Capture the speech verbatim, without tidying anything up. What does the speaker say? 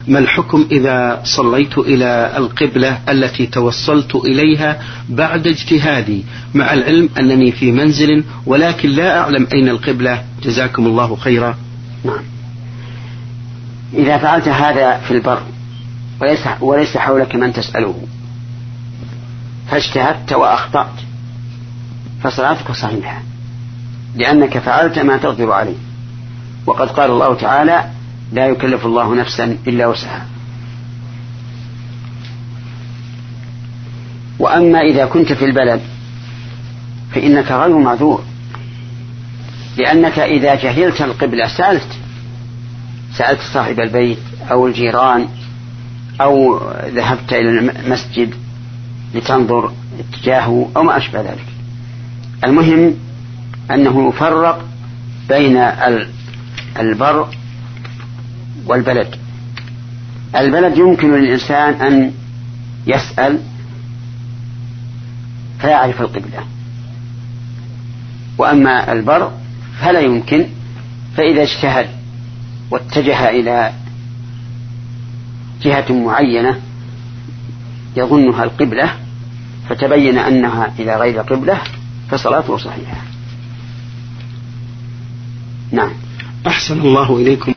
ما الحكم إذا صليت إلى القبلة التي توصلت إليها بعد اجتهادي، مع العلم أنني في منزل ولكن لا أعلم أين القبلة؟ جزاكم الله خيرا. نعم. إذا فعلت هذا في البر وليس, وليس حولك من تسأله فاجتهدت وأخطأت فصلاتك صحيحة، لأنك فعلت ما تقدر عليه، وقد قال الله تعالى: لا يكلف الله نفسا إلا وسعها. وأما إذا كنت في البلد فإنك غير معذور، لأنك إذا جهلت القبلة سألت سألت صاحب البيت أو الجيران أو ذهبت إلى المسجد لتنظر اتجاهه أو ما أشبه ذلك. المهم أنه يفرق بين البر والبلد. البلد يمكن للإنسان أن يسأل فيعرف القبلة، وأما البر فلا يمكن، فإذا اجتهد واتجه إلى جهة معينة يظنها القبلة فتبين أنها إلى غير قبلة فصلاته صحيحة. نعم. أحسن الله إليكم.